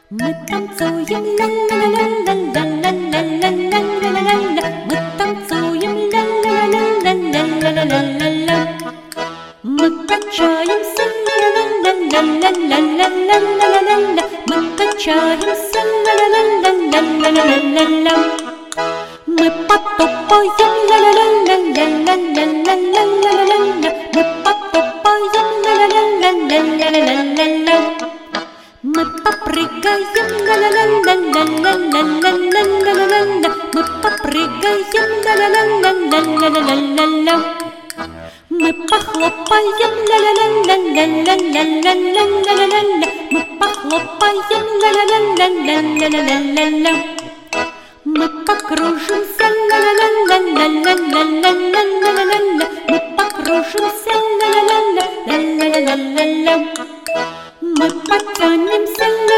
Мы танцуем, ла-ла-ла-ла-ла-ла-ла-ла-ла-ла-ла-ла-ла. Мы танцуем, ла-ла-ла-ла-ла-ла-ла-ла-ла-ла-ла. Мы качаемся, ла-ла-ла-ла-ла-ла-ла-ла-ла-ла-ла. Мы качаемся, ла-ла-ла-ла-ла-ла-ла-ла-ла. Мы потопаем, ла-ла-ла-ла-ла-ла-ла-ла-ла-ла-ла. Мы потопаем, ла-ла-ла-ла-ла-ла-ла-ла-ла. Мы попрыгаем, ла-ла-ла-ла-ла-ла-ла-ла-ла-ла-ла. Мы попрыгаем, ла-ла-ла-ла-ла-ла-ла-ла-ла. Мы похлопаем, ла-ла-ла-ла-ла-ла-ла-ла-ла-ла-ла. Мы похлопаем, ла-ла-ла-ла-ла-ла-ла-ла-ла. Мы покружимся, ла-ла-ла-ла-ла-ла-ла-ла-ла-ла-ла. Мы покружимся, ла-ла-ла-ла-ла-ла-ла-ла-ла. Мы потянемся,